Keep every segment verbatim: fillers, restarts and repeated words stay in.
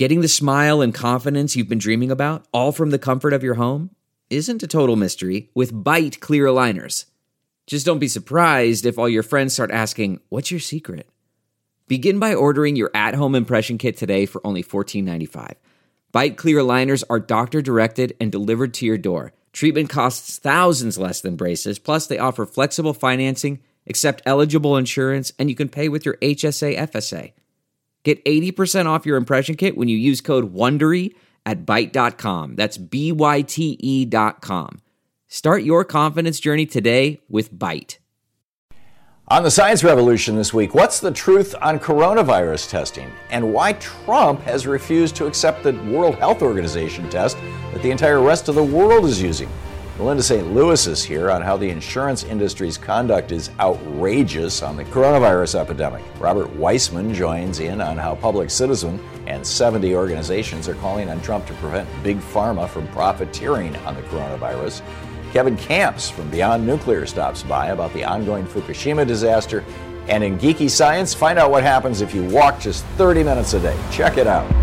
Getting the smile and confidence you've been dreaming about, all from the comfort of your home, isn't a total mystery with Byte clear aligners. Just don't be surprised if all your friends start asking, "What's your secret?" Begin by ordering your at-home impression kit today for only fourteen ninety-five. Byte clear aligners are doctor-directed and delivered to your door. Treatment costs thousands less than braces, plus they offer flexible financing, accept eligible insurance, and you can pay with your H S A F S A. Get eighty percent off your impression kit when you use code WONDERY at byte dot com. That's B Y T E dot com. Start your confidence journey today with Byte. On the Science Revolution this week, what's the truth on coronavirus testing and why Trump has refused to accept the World Health Organization test that the entire rest of the world is using? Melinda Saint Louis is here on how the insurance industry's conduct is outrageous on the coronavirus epidemic. Robert Weissman joins in on how Public Citizen and seventy organizations are calling on Trump to prevent Big Pharma from profiteering on the coronavirus. Kevin Camps from Beyond Nuclear stops by about the ongoing Fukushima disaster. And in Geeky Science, find out what happens if you walk just thirty minutes a day. Check it out.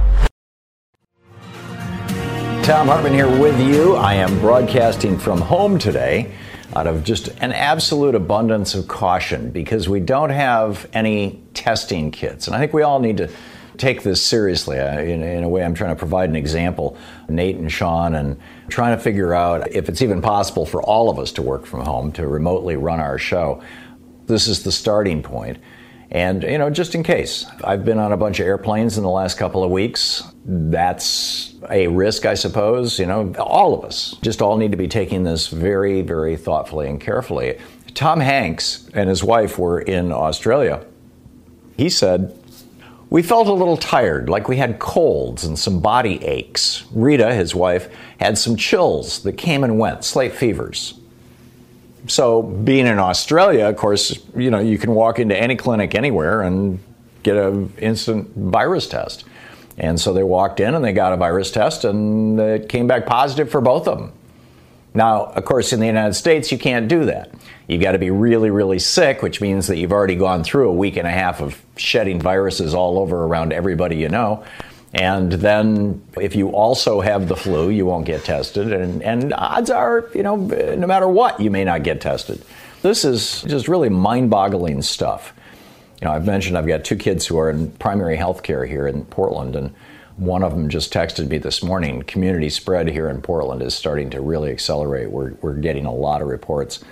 Thom Hartmann here with you. I am broadcasting from home today out of just an absolute abundance of caution because we don't have any testing kits. And I think we all need to take this seriously. In, in a way, I'm trying to provide an example, Nate and Sean, and trying to figure out if it's even possible for all of us to work from home, to remotely run our show. This is the starting point. And, you know, just in case, I've been on a bunch of airplanes in the last couple of weeks. That's a risk, I suppose. You know, all of us just all need to be taking this very, very thoughtfully and carefully. Tom Hanks and his wife were in Australia. He said, "We felt a little tired, like we had colds and some body aches. Rita, his wife, had some chills that came and went, slight fevers." So being in Australia, of course, you know, you can walk into any clinic anywhere and get an instant virus test. And so they walked in and they got a virus test and it came back positive for both of them. Now, of course, in the United States, you can't do that. You've got to be really, really sick, which means that you've already gone through a week and a half of shedding viruses all over around everybody you know. And then if you also have the flu, you won't get tested. And, and odds are, you know, no matter what, you may not get tested. This is just really mind-boggling stuff. You know, I've mentioned I've got two kids who are in primary health care here in Portland, and one of them just texted me this morning. Community spread here in Portland is starting to really accelerate. We're, we're getting a lot of reports.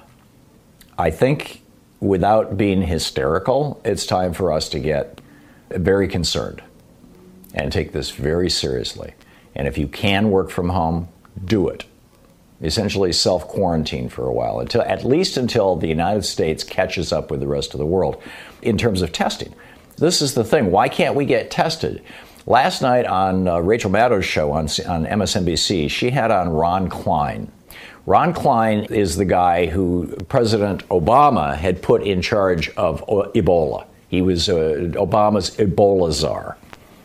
I think without being hysterical, it's time for us to get very concerned and take this very seriously. And if you can work from home, do it. Essentially self-quarantine for a while, until at least until the United States catches up with the rest of the world in terms of testing. This is the thing. Why can't we get tested? Last night on uh, Rachel Maddow's show on, on M S N B C, she had on Ron Klein. Ron Klein is the guy who President Obama had put in charge of Ebola. He was uh, Obama's Ebola czar.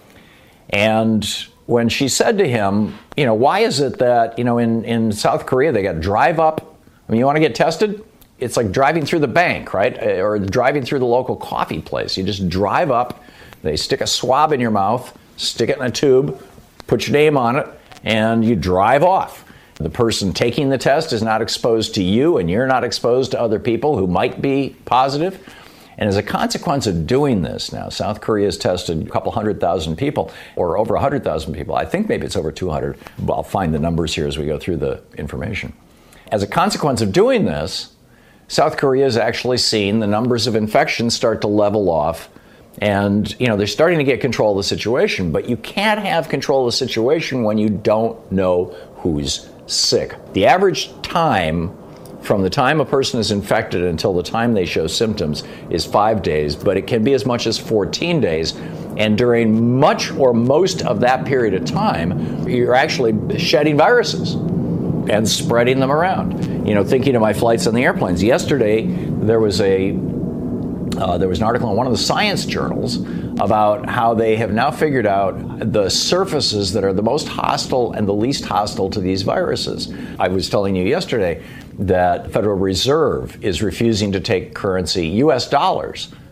And when she said to him, you know, why is it that, you know, in, in South Korea, they got drive up. I mean, you want to get tested? It's like driving through the bank, right? Or driving through the local coffee place. You just drive up, they stick a swab in your mouth, stick it in a tube, put your name on it, and you drive off. The person taking the test is not exposed to you, and you're not exposed to other people who might be positive. And as a consequence of doing this now, South Korea has tested a couple hundred thousand people, or over one hundred thousand people. I think maybe it's over two hundred. I'll find the numbers here as we go through the information. As a consequence of doing this, South Korea has actually seen the numbers of infections start to level off. And, you know, they're starting to get control of the situation. But you can't have control of the situation when you don't know who's sick. The average time from the time a person is infected until the time they show symptoms is five days, but it can be as much as fourteen days. And during much or most of that period of time, you're actually shedding viruses and spreading them around. You know, thinking of my flights on the airplanes. Yesterday, there was a uh, there was an article in one of the science journals about how they have now figured out the surfaces that are the most hostile and the least hostile to these viruses. I was telling you yesterday that the Federal Reserve is refusing to take currency, U S dollars,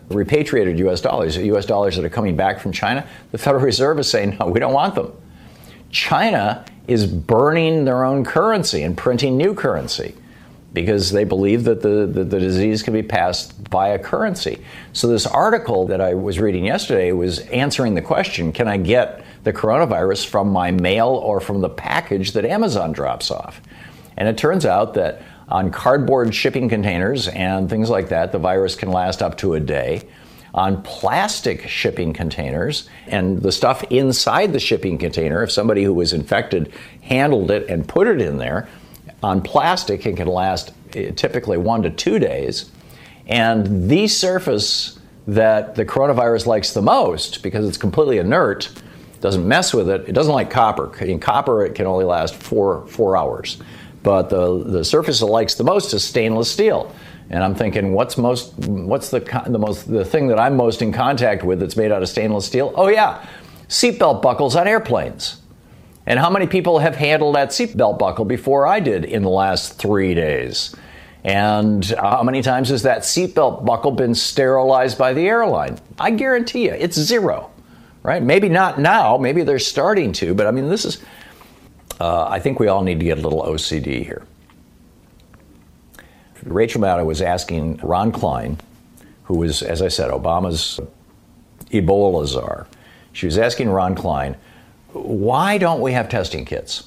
repatriated U S dollars, U S dollars that are coming back from China, the Federal Reserve is saying, no, we don't want them. China is burning their own currency and printing new currency because they believe that the, the, the disease can be passed via currency. So this article that I was reading yesterday was answering the question, can I get the coronavirus from my mail or from the package that Amazon drops off? And it turns out that on cardboard shipping containers and things like that, the virus can last up to a day. On plastic shipping containers and the stuff inside the shipping container, if somebody who was infected handled it and put it in there, on plastic it can last typically one to two days. And the surface that the coronavirus likes the most, because it's completely inert, doesn't mess with it, it doesn't like copper. In copper it can only last four, four hours. But the, the surface it likes the most is stainless steel. And I'm thinking, what's most, what's the the most, the thing that I'm most in contact with that's made out of stainless steel? Oh yeah, seatbelt buckles on airplanes. And how many people have handled that seatbelt buckle before I did in the last three days? And how many times has that seatbelt buckle been sterilized by the airline? I guarantee you, it's zero, right? Maybe not now, maybe they're starting to, but I mean, this is, uh, I think we all need to get a little O C D here. Rachel Maddow was asking Ron Klein, who was, as I said, Obama's Ebola czar. She was asking Ron Klein, why don't we have testing kits?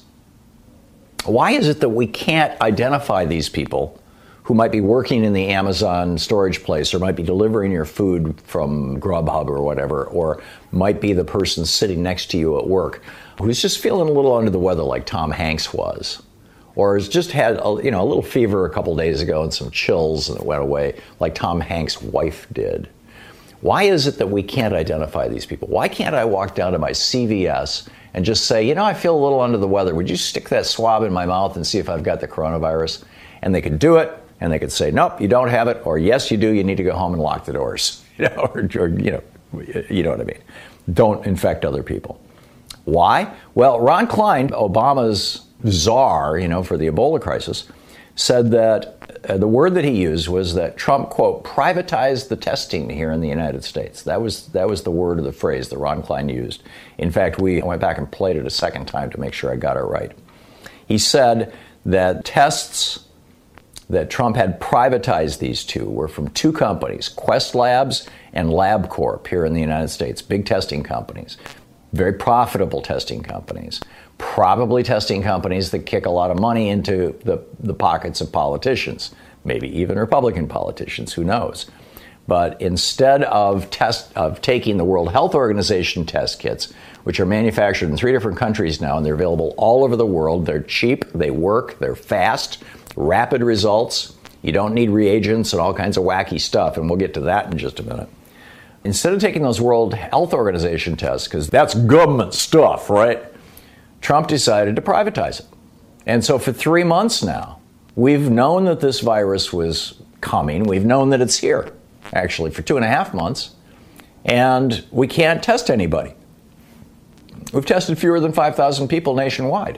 Why is it that we can't identify these people who might be working in the Amazon storage place or might be delivering your food from Grubhub or whatever, or might be the person sitting next to you at work who's just feeling a little under the weather like Tom Hanks was? Or has just had a, you know, a little fever a couple days ago and some chills and it went away like Tom Hanks' wife did. Why is it that we can't identify these people? Why can't I walk down to my C V S and just say, you know, I feel a little under the weather. Would you stick that swab in my mouth and see if I've got the coronavirus? And they could do it, and they could say, nope, you don't have it, or yes, you do. You need to go home and lock the doors. You know, or, or you know, you know what I mean. Don't infect other people. Why? Well, Ron Klein, Obama's czar, you know, for the Ebola crisis, said that uh, the word that he used was that Trump, quote, privatized the testing here in the United States. That was that was the word or the phrase that Ron Klein used. In fact, we went back and played it a second time to make sure I got it right. He said that tests that Trump had privatized these two were from two companies, Quest Labs and LabCorp here in the United States, big testing companies, very profitable testing companies. Probably testing companies that kick a lot of money into the, the pockets of politicians, maybe even Republican politicians, who knows. But instead of test of taking the World Health Organization test kits, which are manufactured in three different countries now, and they're available all over the world, they're cheap, they work, they're fast, rapid results. You don't need reagents and all kinds of wacky stuff, and we'll get to that in just a minute. Instead of taking those World Health Organization tests, because that's government stuff, right? Trump decided to privatize it. And so for three months now, we've known that this virus was coming. We've known that it's here, actually, for two and a half months. And we can't test anybody. We've tested fewer than five thousand people nationwide.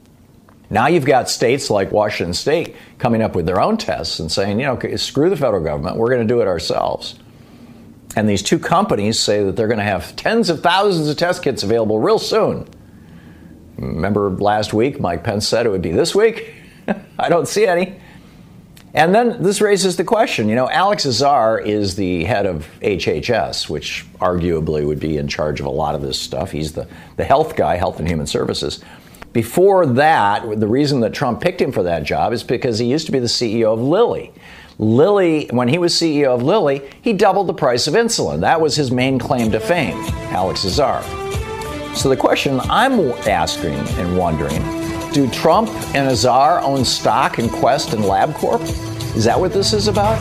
Now you've got states like Washington State coming up with their own tests and saying, you know, screw the federal government, we're going to do it ourselves. And these two companies say that they're going to have tens of thousands of test kits available real soon. Remember last week, Mike Pence said it would be this week? I don't see any. And then this raises the question, you know, Alex Azar is the head of H H S, which arguably would be in charge of a lot of this stuff. He's the, the health guy, Health and Human Services. Before that, the reason that Trump picked him for that job is because he used to be the C E O of Lilly. Lilly, when he was C E O of Lilly, he doubled the price of insulin. That was his main claim to fame, Alex Azar. So the question I'm asking and wondering, do Trump and Azar own stock in Quest and LabCorp? Is that what this is about?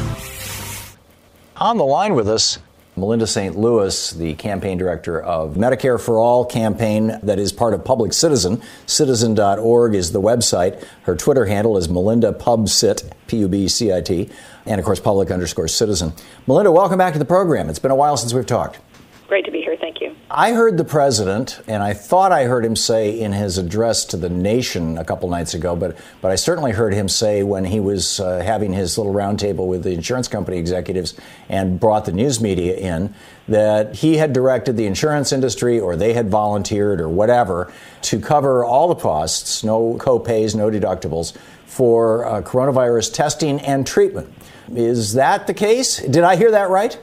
On the line with us, Melinda Saint Louis, the campaign director of Medicare for All campaign that is part of Public Citizen. Citizen dot org is the website. Her Twitter handle is Melinda Pubcit, P U B C I T, and of course, public underscore citizen. Melinda, welcome back to the program. It's been a while since we've talked. Great to be here. Thank you. I heard the president, and I thought I heard him say in his address to the nation a couple nights ago, but but I certainly heard him say when he was uh, having his little roundtable with the insurance company executives and brought the news media in, that he had directed the insurance industry, or they had volunteered or whatever, to cover all the costs, no co-pays, no deductibles, for uh, coronavirus testing and treatment. Is that the case? Did I hear that right?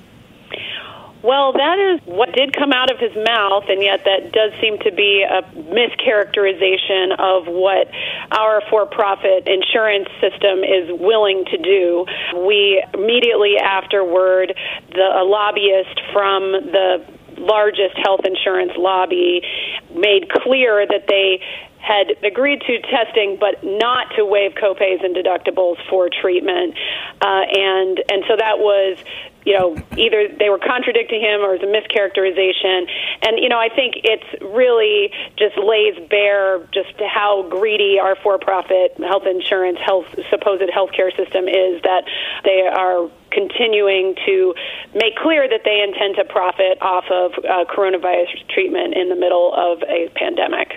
Well, that is what did come out of his mouth, and yet that does seem to be a mischaracterization of what our for-profit insurance system is willing to do. We immediately afterward, the a lobbyist from the largest health insurance lobby made clear that they had agreed to testing, but not to waive copays and deductibles for treatment, uh, and and so that was, you know, either they were contradicting him or it was a mischaracterization. And, you know, I think it's really just lays bare just how greedy our for-profit health insurance, health supposed healthcare system is, that they are continuing to make clear that they intend to profit off of uh, coronavirus treatment in the middle of a pandemic.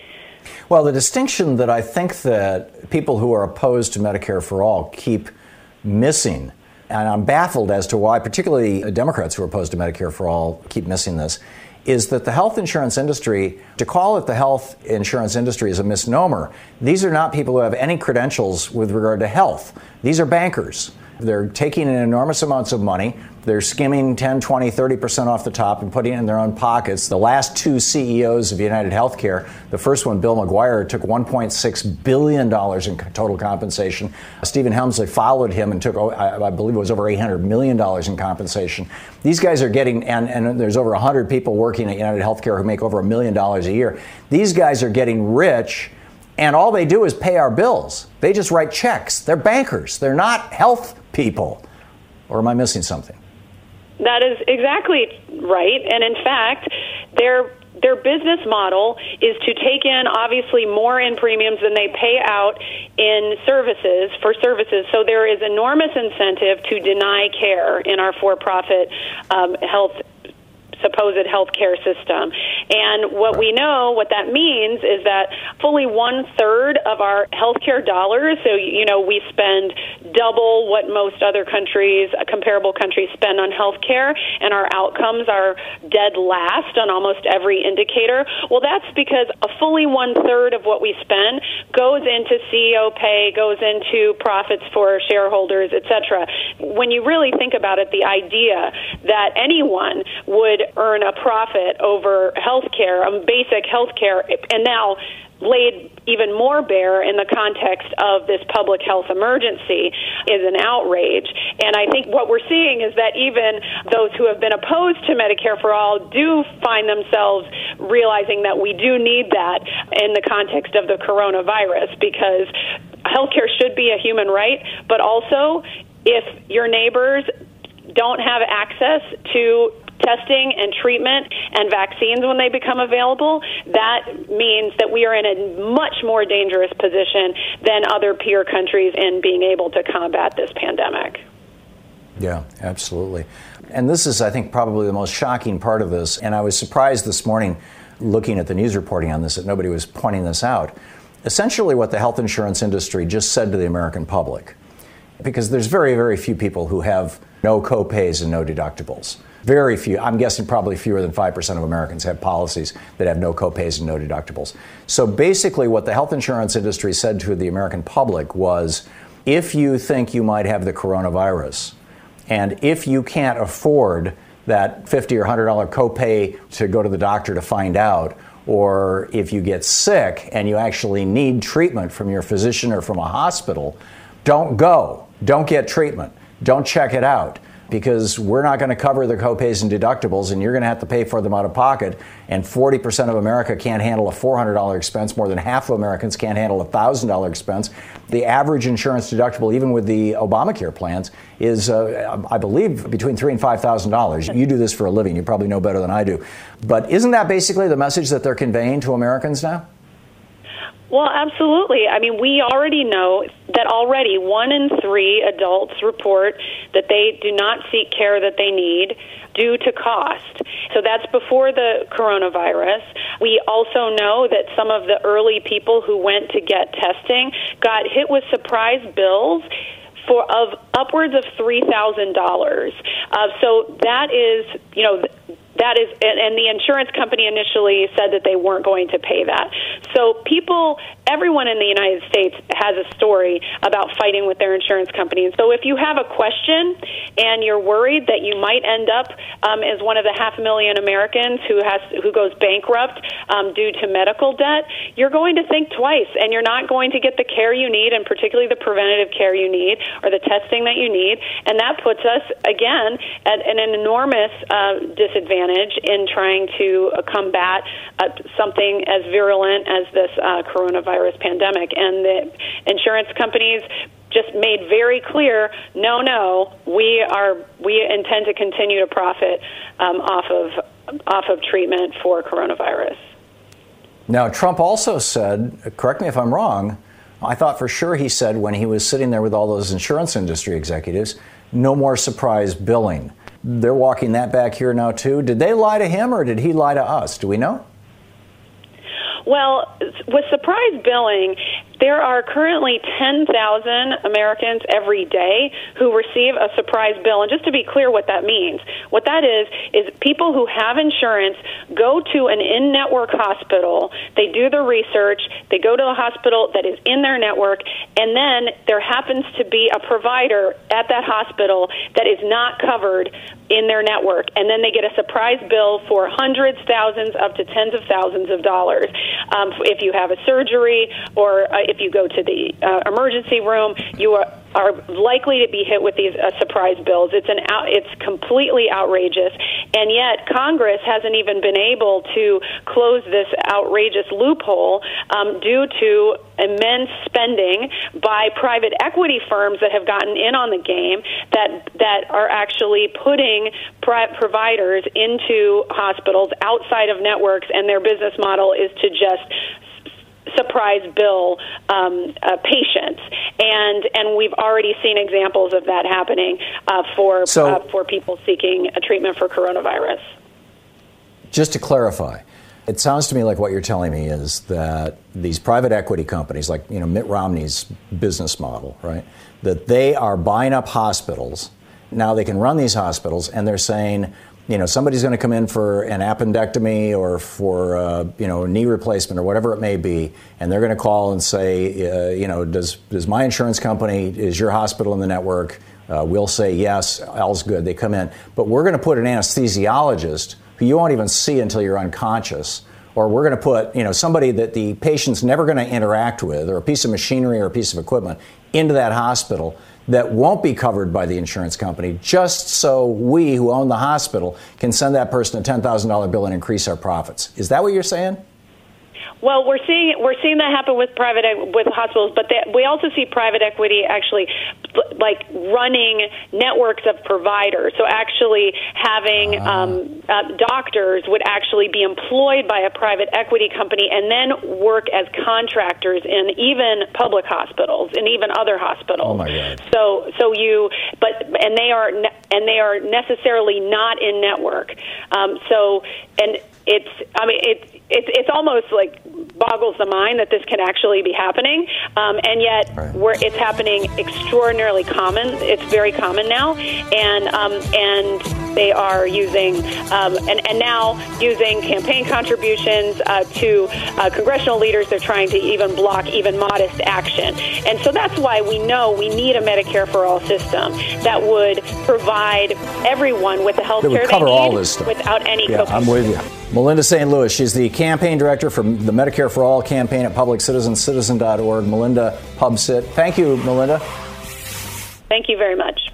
Well, the distinction that I think that people who are opposed to Medicare for All keep missing, and I'm baffled as to why particularly Democrats who are opposed to Medicare for All keep missing this, is that the health insurance industry, to call it the health insurance industry is a misnomer. These are not people who have any credentials with regard to health. These are bankers. They're taking in enormous amounts of money. They're skimming ten, twenty, thirty percent off the top and putting it in their own pockets. The last two C E Os of United Healthcare, the first one, Bill McGuire, took one point six billion dollars in total compensation. Stephen Helmsley followed him and took, I believe it was over eight hundred million dollars in compensation. These guys are getting, and, and there's over one hundred people working at United Healthcare who make over a million dollars a year. These guys are getting rich, and all they do is pay our bills. They just write checks. They're bankers. They're not health people. Or am I missing something? That is exactly right. And in fact, their their business model is to take in obviously more in premiums than they pay out in services for services. So there is enormous incentive to deny care in our for-profit um, health supposed healthcare system. And what we know, what that means is that fully one third of our healthcare dollars, so, you know, we spend double what most other countries, comparable countries, spend on healthcare, and our outcomes are dead last on almost every indicator. Well, that's because a fully one third of what we spend goes into C E O pay, goes into profits for shareholders, et cetera. When you really think about it, the idea that anyone would earn a profit over healthcare, um, basic healthcare, and now laid even more bare in the context of this public health emergency is an outrage. And I think what we're seeing is that even those who have been opposed to Medicare for All do find themselves realizing that we do need that in the context of the coronavirus, because healthcare should be a human right, but also if your neighbors don't have access to testing and treatment and vaccines when they become available, that means that we are in a much more dangerous position than other peer countries in being able to combat this pandemic. Yeah, absolutely. And this is, I think, probably the most shocking part of this. And I was surprised this morning looking at the news reporting on this that nobody was pointing this out. Essentially what the health insurance industry just said to the American public, because there's very, very few people who have no co-pays and no deductibles. Very few. I'm guessing probably fewer than five percent of Americans have policies that have no co-pays and no deductibles. So basically what the health insurance industry said to the American public was, if you think you might have the coronavirus, and if you can't afford that fifty or one hundred dollars copay to go to the doctor to find out, or if you get sick and you actually need treatment from your physician or from a hospital, don't go. Don't get treatment. Don't check it out, because we're not going to cover the copays and deductibles, and you're going to have to pay for them out of pocket. And forty percent of America can't handle a four hundred dollars expense. More than half of Americans can't handle a one thousand dollars expense. The average insurance deductible, even with the Obamacare plans, is, uh, I believe, between three thousand dollars and five thousand dollars. You do this for a living. You probably know better than I do. But isn't that basically the message that they're conveying to Americans now? Well, absolutely. I mean, we already know that already one in three adults report that they do not seek care that they need due to cost. So that's before the coronavirus. We also know that some of the early people who went to get testing got hit with surprise bills for of upwards of three thousand dollars. Uh, so that is, you know, that is, and, and the insurance company initially said that they weren't going to pay that. So people, everyone in the United States has a story about fighting with their insurance company. And so if you have a question and you're worried that you might end up um, as one of the half a million Americans who has who goes bankrupt um, due to medical debt, you're going to think twice, and you're not going to get the care you need, and particularly the preventative care you need or the testing that you need. And that puts us, again, at an enormous uh, disadvantage in trying to uh, combat uh, something as virulent as this uh, coronavirus pandemic. And the insurance companies just made very clear, no, no, we are we intend to continue to profit um, off of off of treatment for coronavirus. Now, Trump also said, correct me if I'm wrong, I thought for sure he said when he was sitting there with all those insurance industry executives, no more surprise billing. They're walking that back here now, too. Did they lie to him or did he lie to us? Do we know? Well, with surprise billing, there are currently ten thousand Americans every day who receive a surprise bill. And just to be clear what that means, what that is, is people who have insurance go to an in-network hospital, they do the research, they go to a hospital that is in their network, and then there happens to be a provider at that hospital that is not covered in their network. And then they get a surprise bill for hundreds, thousands, up to tens of thousands of dollars. Um, if you have a surgery or uh, if you go to the uh, emergency room, you are, are likely to be hit with these uh, surprise bills. It's an out, it's completely outrageous, and yet Congress hasn't even been able to close this outrageous loophole um, due to immense spending by private equity firms that have gotten in on the game that that are actually putting pri- providers into hospitals outside of networks, and their business model is to just surprise bill um, uh, patients, and and we've already seen examples of that happening uh, for so, uh, for people seeking a treatment for coronavirus. Just to clarify, it sounds to me like what you're telling me is that these private equity companies, like you know Mitt Romney's business model, right? That they are buying up hospitals. Now they can run these hospitals, and they're saying, you know, somebody's going to come in for an appendectomy or for, uh, you know, knee replacement or whatever it may be, and they're going to call and say, uh, you know, does does my insurance company, is your hospital in the network? Uh, we'll say yes, all's good. They come in. But we're going to put an anesthesiologist who you won't even see until you're unconscious, or we're going to put, you know, somebody that the patient's never going to interact with, or a piece of machinery or a piece of equipment into that hospital that won't be covered by the insurance company, just so we who own the hospital can send that person a ten thousand dollars bill and increase our profits. Is that what you're saying? Well, we're seeing we're seeing that happen with private with hospitals, but they, we also see private equity actually like running networks of providers. So actually having ah. um, uh, doctors would actually be employed by a private equity company and then work as contractors in even public hospitals and even other hospitals. Oh my God! So so you but and they are and they are necessarily not in network. Um, so and it's I mean it's it's it's almost like boggles the mind that this can actually be happening, um, and yet right. we're, it's happening extraordinarily common. It's very common now, and um, and they are using um, and and now using campaign contributions uh, to uh, congressional leaders. They're trying to even block even modest action, and so that's why we know we need a Medicare for All system that would provide everyone with the health care they need without any yeah, co-payment. I'm with you. Melinda Saint Louis, she's the campaign director for the Medicare for All campaign at Public Citizen, citizen dot org. Melinda Pubsit. Thank you, Melinda. Thank you very much.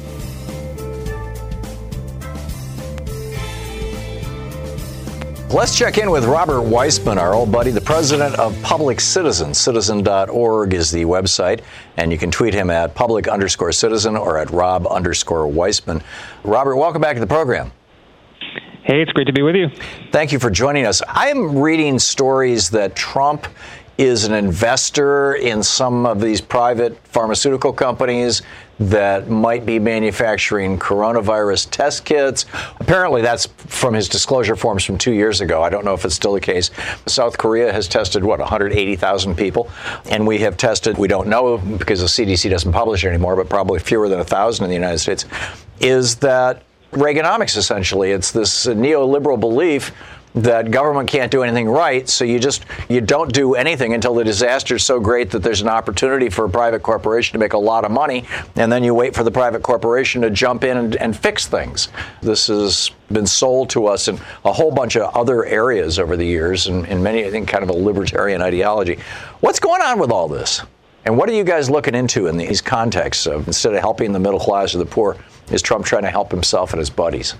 Let's check in with Robert Weissman, our old buddy, the president of Public Citizen. citizen dot org is the website, and you can tweet him at public underscore citizen or at Rob underscore Weissman. Robert, welcome back to the program. Hey, it's great to be with you. Thank you for joining us. I am reading stories that Trump is an investor in some of these private pharmaceutical companies that might be manufacturing coronavirus test kits. Apparently, that's from his disclosure forms from two years ago. I don't know if it's still the case. South Korea has tested, what, one hundred eighty thousand people? And we have tested, we don't know because the C D C doesn't publish it anymore, but probably fewer than one thousand in the United States, is that Reaganomics, essentially. It's this neoliberal belief that government can't do anything right, so you just you don't do anything until the disaster is so great that there's an opportunity for a private corporation to make a lot of money, and then you wait for the private corporation to jump in and, and fix things. This has been sold to us in a whole bunch of other areas over the years, and in many, I think, kind of a libertarian ideology. What's going on with all this? And what are you guys looking into in these contexts of, instead of helping the middle class or the poor, is Trump trying to help himself and his buddies?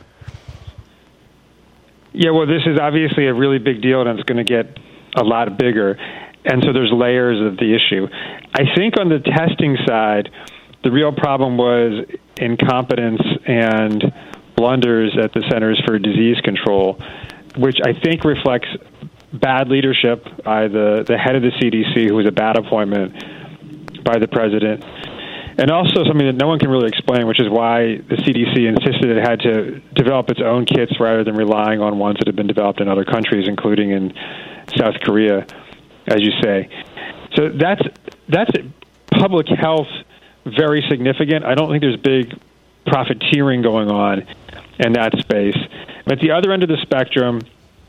Yeah, well, this is obviously a really big deal, and it's going to get a lot bigger. And so there's layers of the issue. I think on the testing side, the real problem was incompetence and blunders at the Centers for Disease Control, which I think reflects bad leadership by the, the head of the C D C, who was a bad appointment by the president. And also something that no one can really explain, which is why the C D C insisted it had to develop its own kits rather than relying on ones that have been developed in other countries, including in South Korea, as you say. So that's that's public health very significant. I don't think there's big profiteering going on in that space. At the other end of the spectrum,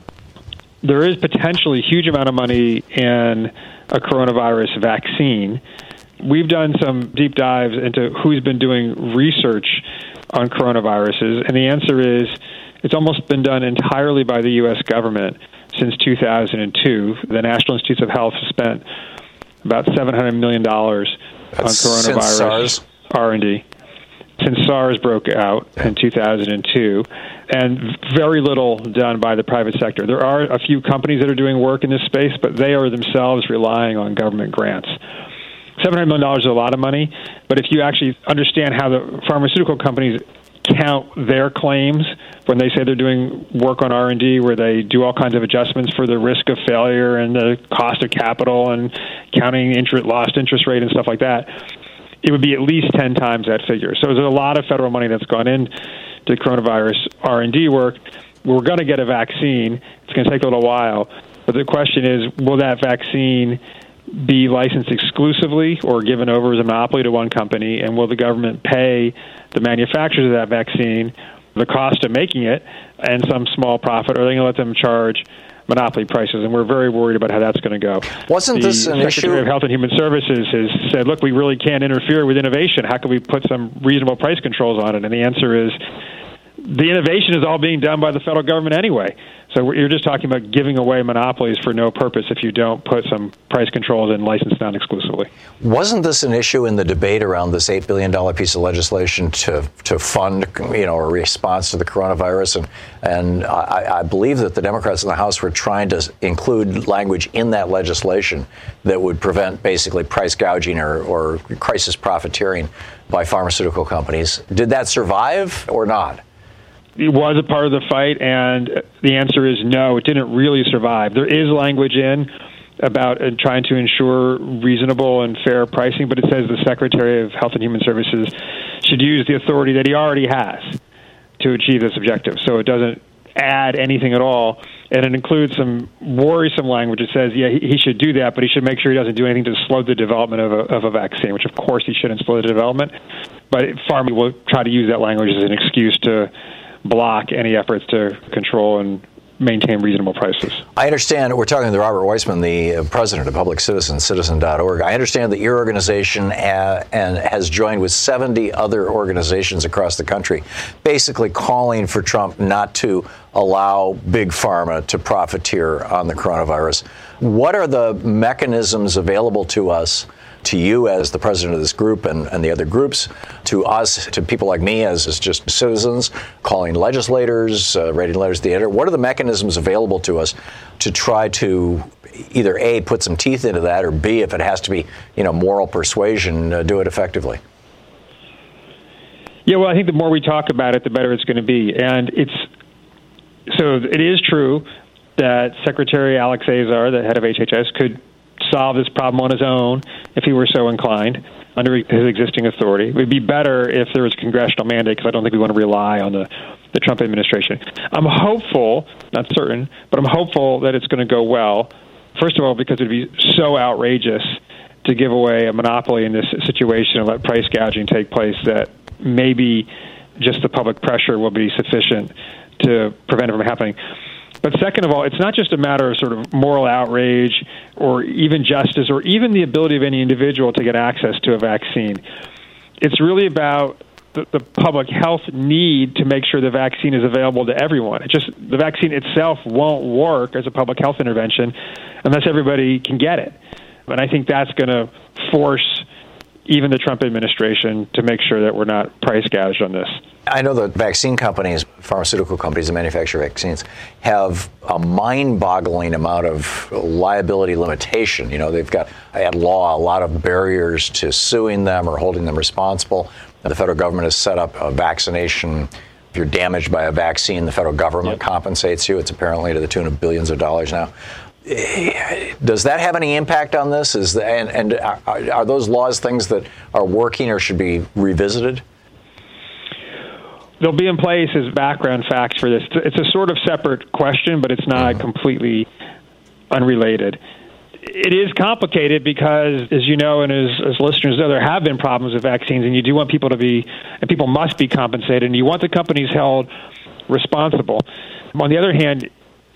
there is potentially a huge amount of money in a coronavirus vaccine. We've done some deep dives into who's been doing research on coronaviruses, and the answer is it's almost been done entirely by the U S government since two thousand two. The National Institutes of Health spent about seven hundred million dollars on coronavirus R and D since SARS broke out in two thousand two, and very little done by the private sector. There are a few companies that are doing work in this space, but they are themselves relying on government grants. seven hundred million dollars is a lot of money, but if you actually understand how the pharmaceutical companies count their claims when they say they're doing work on R and D, where they do all kinds of adjustments for the risk of failure and the cost of capital and counting interest, lost interest rate and stuff like that, it would be at least ten times that figure. So there's a lot of federal money that's gone in to coronavirus R and D work. We're going to get a vaccine. It's going to take a little while. But the question is, will that vaccine be licensed exclusively or given over as a monopoly to one company? And will the government pay the manufacturers of that vaccine the cost of making it and some small profit, or are they going to let them charge monopoly prices? And we're very worried about how that's going to go. Wasn't the this an Secretary issue? of Health and Human Services has said, look, we really can't interfere with innovation. How can we put some reasonable price controls on it? And the answer is, the innovation is all being done by the federal government anyway. So you're just talking about giving away monopolies for no purpose if you don't put some price controls and license down exclusively. Wasn't this an issue in the debate around this eight billion dollars piece of legislation to to fund, you know, a response to the coronavirus? And and I, I believe that the Democrats in the House were trying to include language in that legislation that would prevent basically price gouging or, or crisis profiteering by pharmaceutical companies. Did that survive or not? It was a part of the fight, and the answer is no, it didn't really survive. There is language in about uh, trying to ensure reasonable and fair pricing, but it says the Secretary of Health and Human Services should use the authority that he already has to achieve this objective. So it doesn't add anything at all, and it includes some worrisome language. It says, yeah, he, he should do that, but he should make sure he doesn't do anything to slow the development of a, of a vaccine, which of course he shouldn't slow the development, but Pharma will try to use that language as an excuse to block any efforts to control and maintain reasonable prices. I understand, we're talking to Robert Weissman, the president of Public Citizen, citizen dot org. I understand that your organization uh, and has joined with seventy other organizations across the country, basically calling for Trump not to allow big pharma to profiteer on the coronavirus. What are the mechanisms available to us, to you as the president of this group and, and the other groups, to us, to people like me as, as just citizens, calling legislators, uh, writing letters to the editor? What are the mechanisms available to us to try to either A, put some teeth into that, or B, if it has to be, you know, moral persuasion, uh, do it effectively? Yeah, well, I think the more we talk about it, the better it's going to be. And it's so it is true that Secretary Alex Azar, the head of H H S, could solve this problem on his own if he were so inclined under his existing authority. It would be better if there was a congressional mandate, because I don't think we want to rely on the, the Trump administration. I'm hopeful, not certain, but I'm hopeful that it's going to go well. First of all, because it would be so outrageous to give away a monopoly in this situation and let price gouging take place that maybe just the public pressure will be sufficient to prevent it from happening. But second of all, it's not just a matter of sort of moral outrage or even justice or even the ability of any individual to get access to a vaccine. It's really about the, the public health need to make sure the vaccine is available to everyone. It just the vaccine itself won't work as a public health intervention unless everybody can get it. And I think that's going to force even the Trump administration to make sure that we're not price gouged on this. I know that vaccine companies, pharmaceutical companies that manufacture vaccines, have a mind-boggling amount of liability limitation. You know, they've got at law a lot of barriers to suing them or holding them responsible. The federal government has set up a vaccination. If you're damaged by a vaccine, the federal government yep. compensates you. It's apparently to the tune of billions of dollars now. Does that have any impact on this? Is the, and, and are, are those laws things that are working or should be revisited? They'll be in place as background facts for this. It's a sort of separate question, but it's not mm-hmm. completely unrelated. It is complicated because, as you know, and as, as listeners know, there have been problems with vaccines, and you do want people to be, and people must be compensated, and you want the companies held responsible. On the other hand,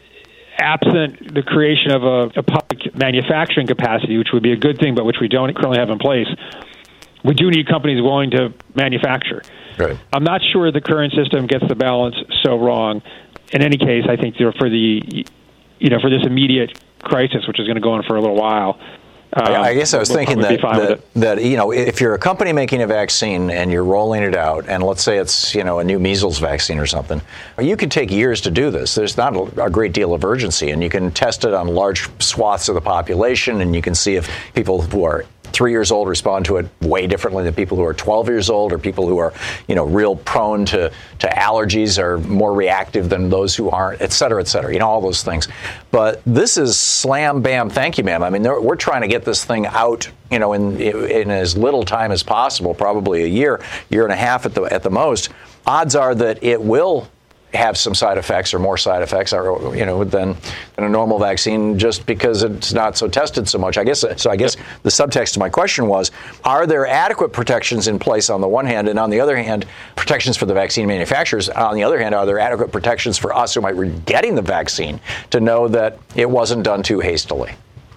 absent the creation of a, a public manufacturing capacity, which would be a good thing, but which we don't currently have in place, we do need companies willing to manufacture. Right. I'm not sure the current system gets the balance so wrong. In any case, I think for the, you know, for this immediate crisis, which is going to go on for a little while. Um, I guess I was we'll thinking that, that, that, you know, if you're a company making a vaccine and you're rolling it out, and let's say it's, you know, a new measles vaccine or something, you could take years to do this. There's not a great deal of urgency, and you can test it on large swaths of the population, and you can see if people who are three years old respond to it way differently than people who are twelve years old, or people who are, you know, real prone to, to allergies are more reactive than those who aren't, et cetera, et cetera, you know, all those things. But this is slam, bam, thank you, ma'am. I mean, we're trying to get this thing out, you know, in in as little time as possible, probably a year, year and a half at the at the most. Odds are that it will have some side effects or more side effects, or, you know, than, than a normal vaccine, just because it's not so tested so much. I guess so. I guess the subtext to my question was: are there adequate protections in place on the one hand, and on the other hand, protections for the vaccine manufacturers? On the other hand, are there adequate protections for us who might be getting the vaccine to know that it wasn't done too hastily?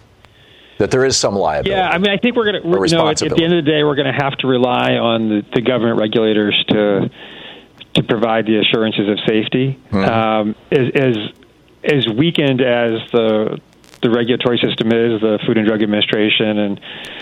That there is some liability. Yeah, I mean, I think we're going to, you know, at, at the end of the day, we're going to have to rely on the, the government regulators to. to provide the assurances of safety. Mm-hmm. Um, as, as as weakened as the the regulatory system is, the Food and Drug Administration and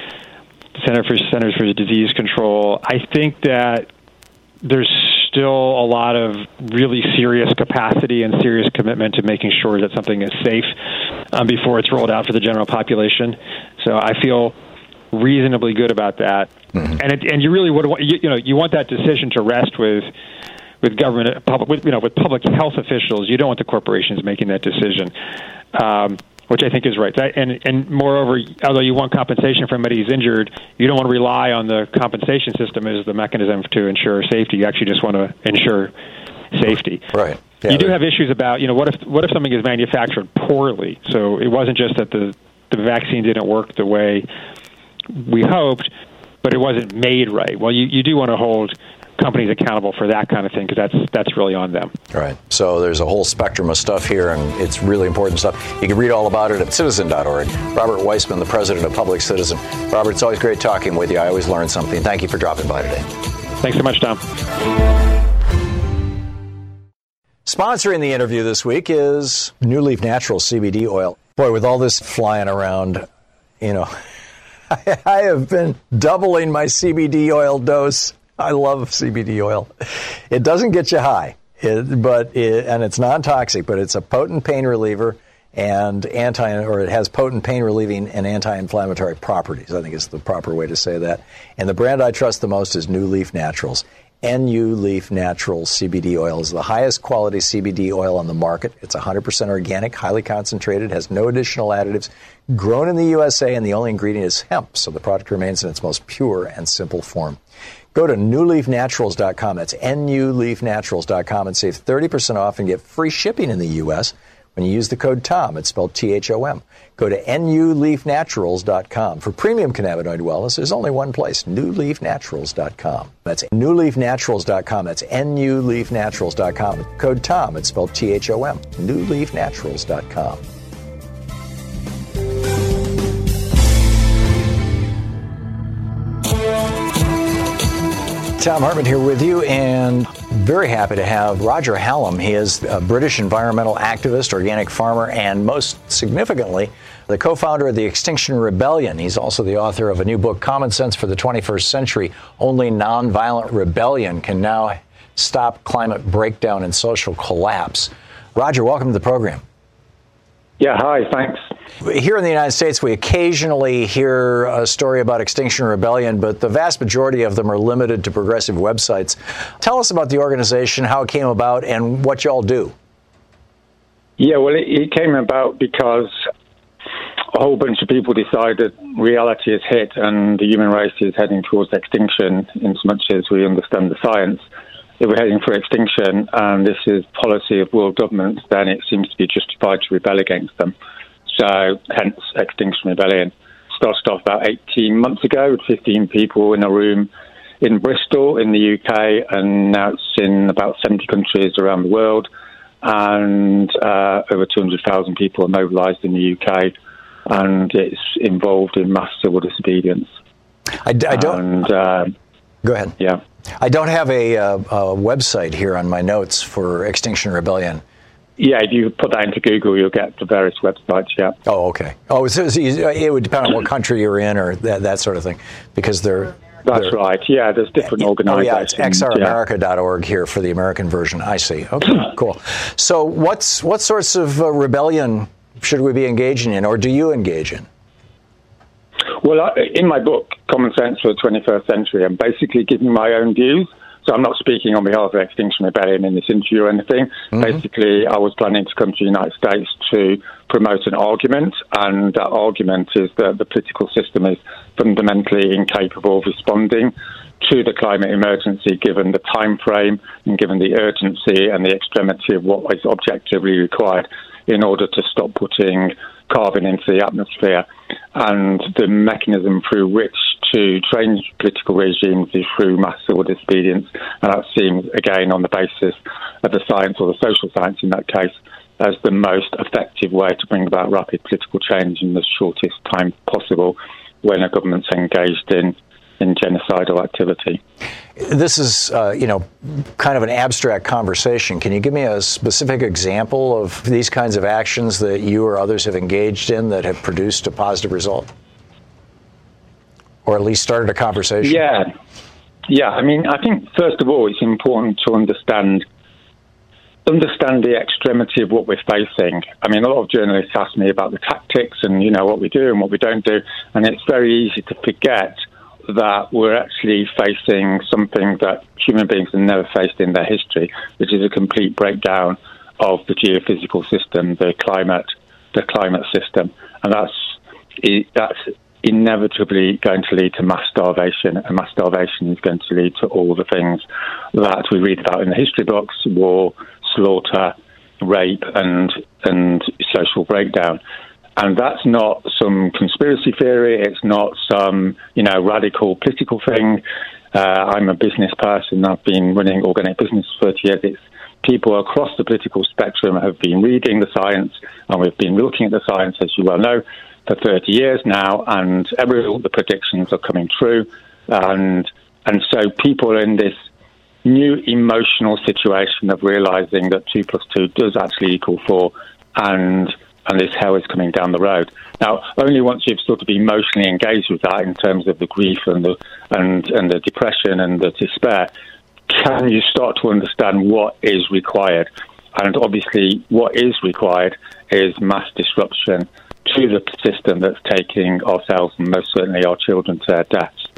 the Center for Centers for Disease Control, I think that there's still a lot of really serious capacity and serious commitment to making sure that something is safe um, before it's rolled out for the general population. So I feel reasonably good about that. Mm-hmm. And it, and you really would you, you know you want that decision to rest with with government public with, you know with public health officials. You don't want the corporations making that decision, um, which I think is right. That, and and moreover, although you want compensation for somebody who's injured, you don't want to rely on the compensation system as the mechanism to ensure safety. You actually just want to ensure safety. Right. Yeah, you do have issues about, you know, what if what if something is manufactured poorly? So it wasn't just that the the vaccine didn't work the way we hoped, but it wasn't made right. Well, you, you do want to hold companies accountable for that kind of thing, because that's that's really on them. All right. So there's a whole spectrum of stuff here, and it's really important stuff. You can read all about it at citizen dot org. Robert Weissman, the president of Public Citizen. Robert, it's always great talking with you. I always learn something. Thank you for dropping by today. Thanks so much, Tom. Sponsoring the interview this week is New Leaf Naturals C B D oil. Boy, with all this flying around, you know, I, I have been doubling my C B D oil dose. I love C B D oil. It doesn't get you high, it, but it, and it's non-toxic, but it's a potent pain reliever and anti, or it has potent pain relieving and anti-inflammatory properties. I think is the proper way to say that. And the brand I trust the most is New Leaf Naturals. N U Leaf Naturals C B D oil is the highest quality C B D oil on the market. It's one hundred percent organic, highly concentrated, has no additional additives, grown in the U S A, and the only ingredient is hemp, so the product remains in its most pure and simple form. Go to new leaf naturals dot com. That's N U leaf naturals dot com and save thirty percent off and get free shipping in the U S when you use the code TOM. It's spelled T H O M. Go to N U leaf naturals dot com. For premium cannabinoid wellness, there's only one place, new leaf naturals dot com. That's new leaf naturals dot com. That's N U leaf naturals dot com. Code TOM. It's spelled T H O M. new leaf naturals dot com. Thom Hartmann here with you, and very happy to have Roger Hallam. He is a British environmental activist, organic farmer, and most significantly, the co-founder of the Extinction Rebellion. He's also the author of a new book, Common Sense for the twenty-first century. Only nonviolent rebellion can now stop climate breakdown and social collapse. Roger, welcome to the program. Yeah, hi, thanks. Here in the United States, we occasionally hear a story about Extinction Rebellion, but the vast majority of them are limited to progressive websites. Tell us about the organization, how it came about, and what y'all do. Yeah, well, it, it came about because a whole bunch of people decided reality has hit and the human race is heading towards extinction in as much as we understand the science. If we're heading for extinction and this is policy of world governments, then it seems to be justified to rebel against them. So, hence, Extinction Rebellion. Started off about eighteen months ago with fifteen people in a room in Bristol in the U K, and now it's in about seventy countries around the world, and uh, over two hundred thousand people are mobilised in the U K, and it's involved in mass civil disobedience. I, I don't... And, uh, Go ahead. Yeah. I don't have a, a, a website here on my notes for Extinction Rebellion. Yeah, if you put that into Google, you'll get the various websites, yeah. Oh, okay. Oh, so, so it would depend on what country you're in or that, that sort of thing, because they're... That's they're, right, yeah, there's different organizations. Oh, yeah, it's X R America dot org here for the American version. I see. Okay, cool. So what's what sorts of uh, rebellion should we be engaging in, or do you engage in? Well, I, in my book, Common Sense for the twenty-first century, I'm basically giving my own views. So I'm not speaking on behalf of Extinction Rebellion in this interview or anything. Mm-hmm. Basically, I was planning to come to the United States to promote an argument, and that argument is that the political system is fundamentally incapable of responding to the climate emergency, given the time frame and given the urgency and the extremity of what is objectively required in order to stop putting carbon into the atmosphere. And the mechanism through which to change political regimes is through mass civil disobedience, and that seems, again, on the basis of the science, or the social science in that case, as the most effective way to bring about rapid political change in the shortest time possible when a government's engaged in in genocidal activity. This is, uh, you know, kind of an abstract conversation. Can you give me a specific example of these kinds of actions that you or others have engaged in that have produced a positive result? Or at least started a conversation? Yeah. Yeah, I mean, I think, first of all, it's important to understand understand the extremity of what we're facing. I mean, a lot of journalists ask me about the tactics and, you know, what we do and what we don't do, and it's very easy to forget that we're actually facing something that human beings have never faced in their history, which is a complete breakdown of the geophysical system, the climate, the climate system, and that's that's inevitably going to lead to mass starvation, and mass starvation is going to lead to all the things that we read about in the history books: war, slaughter, rape, and and social breakdown. And that's not some conspiracy theory. It's not some, you know, radical political thing. Uh, I'm a business person. I've been running organic business for thirty years. It's people across the political spectrum have been reading the science, and we've been looking at the science, as you well know, for thirty years now, and every all the predictions are coming true. And and so people are in this new emotional situation of realizing that two plus two does actually equal four, and and this hell is coming down the road. Now, only once you've sort of emotionally engaged with that in terms of the grief and the and, and the depression and the despair, can you start to understand what is required. And obviously, what is required is mass disruption to the system that's taking ourselves and most certainly our children to their deaths.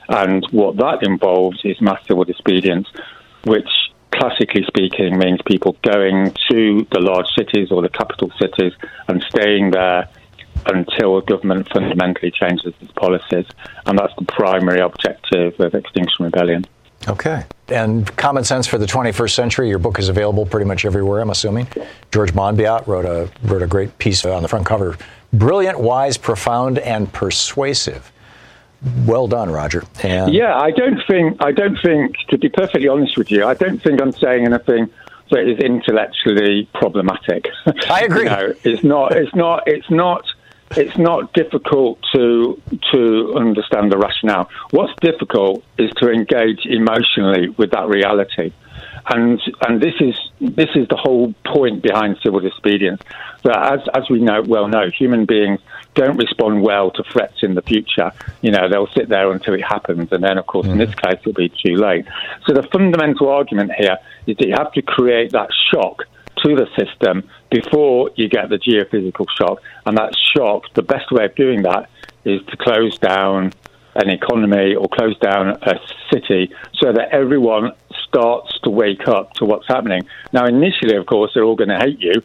And what that involves is mass civil disobedience, which classically speaking means people going to the large cities or the capital cities and staying there until a government fundamentally changes its policies. And that's the primary objective of Extinction Rebellion. Okay. And Common Sense for the twenty-first Century, your book is available pretty much everywhere, I'm assuming. George Monbiot wrote a wrote a great piece on the front cover. Brilliant, wise, profound, and persuasive. Well done, Roger. And yeah, I don't think, I don't think, to be perfectly honest with you, I don't think I'm saying anything that is intellectually problematic. I agree. You know, it's not, it's not, it's not, it's not difficult to to understand the rationale. What's difficult is to engage emotionally with that reality. And and this is this is the whole point behind civil disobedience. That as as we know well know, human beings don't respond well to threats in the future. You know, they'll sit there until it happens, and then of course mm. in this case it'll be too late. So the fundamental argument here is that you have to create that shock to the system before you get the geophysical shock. And that shock, the best way of doing that is to close down an economy or close down a city so that everyone starts to wake up to what's happening. Now, initially, of course, they're all going to hate you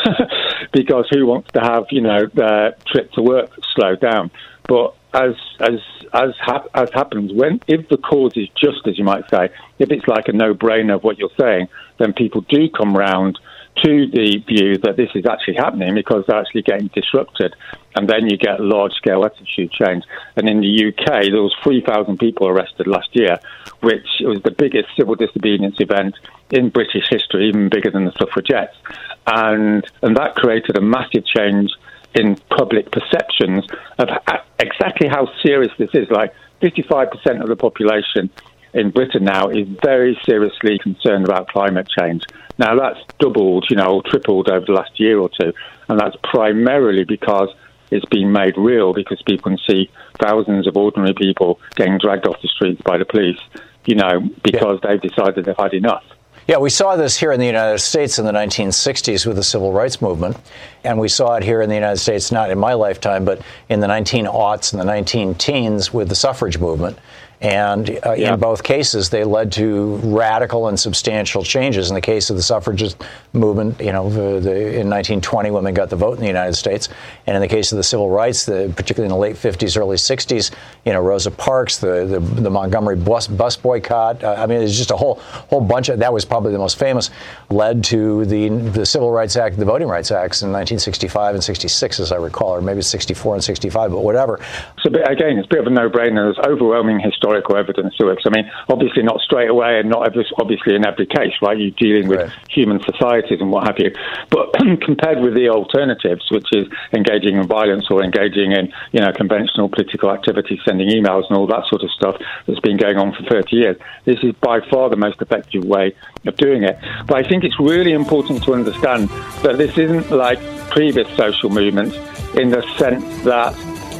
because who wants to have, you know, their trip to work slowed down? But as as as hap- as happens, when if the cause is just, as you might say, if it's like a no-brainer of what you're saying, then people do come round to the view that this is actually happening because they're actually getting disrupted. And then you get large-scale attitude change. And in the U K, there was three thousand people arrested last year, which was the biggest civil disobedience event in British history, even bigger than the suffragettes. And, and that created a massive change in public perceptions of exactly how serious this is. Like fifty-five percent of the population in Britain now is very seriously concerned about climate change. Now, that's doubled, you know, or tripled over the last year or two, and that's primarily because it's been made real, because people can see thousands of ordinary people getting dragged off the streets by the police, you know, because yeah. they've decided they've had enough. Yeah, we saw this here in the United States in the nineteen sixties with the Civil Rights Movement, and we saw it here in the United States, not in my lifetime, but in the nineteen aughts and the nineteen teens with the suffrage movement. And uh, yeah. in both cases, they led to radical and substantial changes. In the case of the suffragist movement, you know, the, the, in nineteen twenty, women got the vote in the United States. And in the case of the civil rights, the, particularly in the late fifties, early sixties, you know, Rosa Parks, the the, the Montgomery bus, bus boycott. Uh, I mean, there's just a whole whole bunch of, that was probably the most famous, led to the the Civil Rights Act, the Voting Rights Acts in nineteen sixty-five and sixty-six, as I recall, or maybe sixty-four and sixty-five, but whatever. So, again, it's a bit of a no-brainer. There's overwhelming historical evidence to it. I mean, obviously not straight away and not every, obviously in every case, right? You're dealing with right. human societies and what have you. But compared with the alternatives, which is engaging in violence or engaging in, you know, conventional political activity, sending emails and all that sort of stuff that's been going on for thirty years, this is by far the most effective way of doing it. But I think it's really important to understand that this isn't like previous social movements in the sense that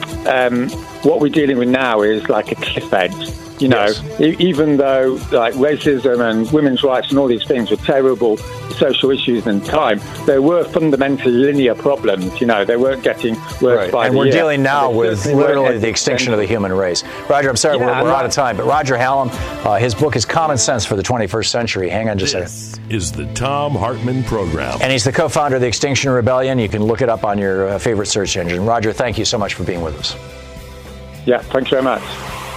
um, what we're dealing with now is like a cliff edge. You know, yes. e- even though like racism and women's rights and all these things were terrible social issues in time, there were fundamentally linear problems. You know, they weren't getting worse right. by and the we're year. dealing now with literally the extinction of the human race. Roger, I'm sorry, yeah, we're, we're out of time, but Roger Hallam, uh, his book is Common Sense for the twenty-first Century. Hang on just this a second. This is the Thom Hartmann Program. And he's the co-founder of the Extinction Rebellion. You can look it up on your uh, favorite search engine. Roger, thank you so much for being with us. Yeah, thanks very much.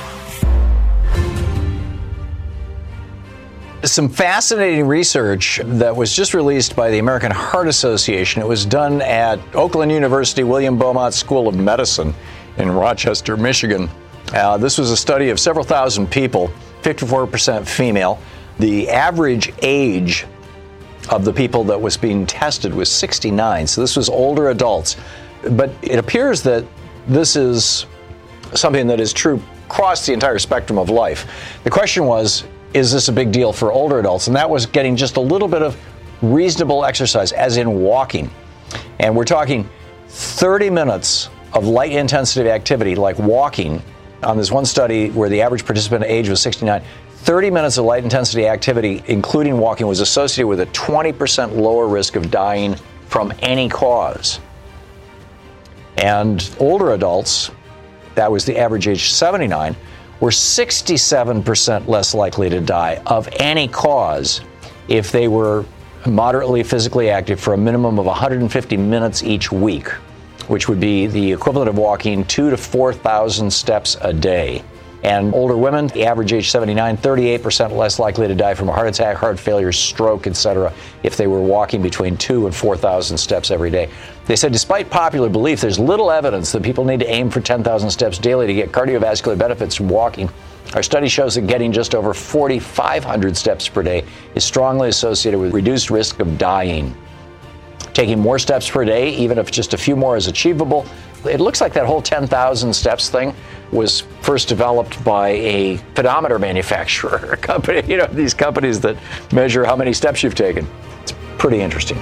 Some fascinating research that was just released by the American Heart Association. It was done at Oakland University William Beaumont School of Medicine in Rochester, Michigan. Uh, this was a study of several thousand people, fifty-four percent female. The average age of the people that was being tested was sixty-nine, so this was older adults. But it appears that this is something that is true across the entire spectrum of life. The question was, is this a big deal for older adults? And that was getting just a little bit of reasonable exercise, as in walking. And we're talking thirty minutes of light intensity activity, like walking. On this one study where the average participant age was sixty-nine, thirty minutes of light intensity activity, including walking, was associated with a twenty percent lower risk of dying from any cause. And older adults, that was the average age seventy-nine, were sixty-seven percent less likely to die of any cause if they were moderately physically active for a minimum of one hundred fifty minutes each week, which would be the equivalent of walking two to four thousand steps a day. And older women, the average age seventy-nine, thirty-eight percent less likely to die from a heart attack, heart failure, stroke, et cetera, if they were walking between two and four thousand steps every day. They said despite popular belief, there's little evidence that people need to aim for ten thousand steps daily to get cardiovascular benefits from walking. Our study shows that getting just over forty-five hundred steps per day is strongly associated with reduced risk of dying. Taking more steps per day, even if just a few more is achievable, it looks like that whole ten thousand steps thing was first developed by a pedometer manufacturer, a company, you know, these companies that measure how many steps you've taken. It's pretty interesting.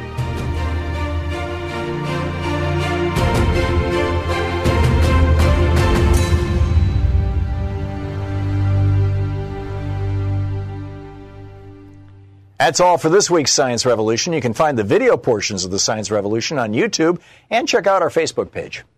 That's all for this week's Science Revolution. You can find the video portions of the Science Revolution on YouTube and check out our Facebook page.